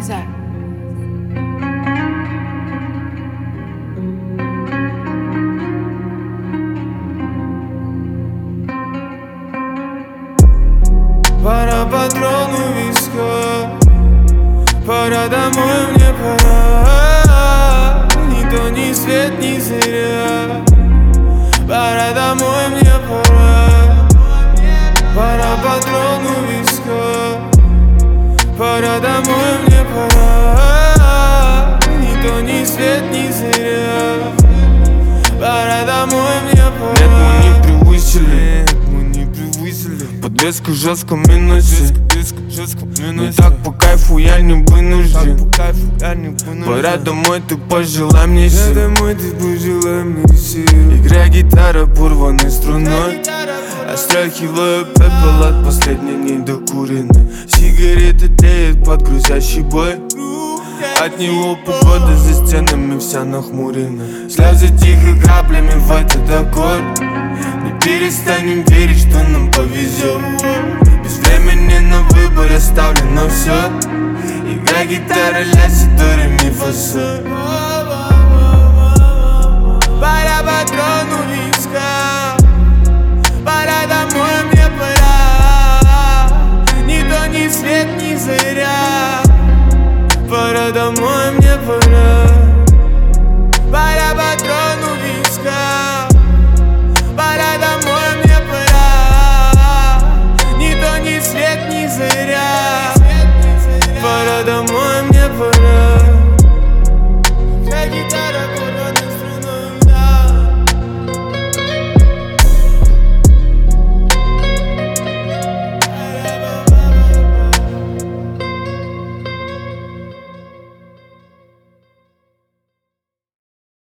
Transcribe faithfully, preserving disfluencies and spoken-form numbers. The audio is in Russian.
Царь. Пора патрону виска, пора домой, мне пора. Ни то, ни свет, ни зря. Пора домой, мне пора. Пора патрону виска, пора домой, мне пора. Ни то, ни свет, ни зря. Пора домой, мне пора. Нет, мы не превысили, мы не превысили. Подвеска в жестком минусе. Не так по кайфу, я не вынужден. Пора домой, ты пожелай мне сил. Домой, ты пожелай мне сил. Играй гитара порванной струной, а стряхиваю пепел от последней недокуренной. Сигарета тлеет под грузящий бой. От него погода за стенами вся нахмурена. Слезы тихо каплями в этот аккорд. Не перестанем верить, что нам повезет. Без времени на выбор оставлено все. Играй гитара, ля, си, до, ре, ми, фа, соль.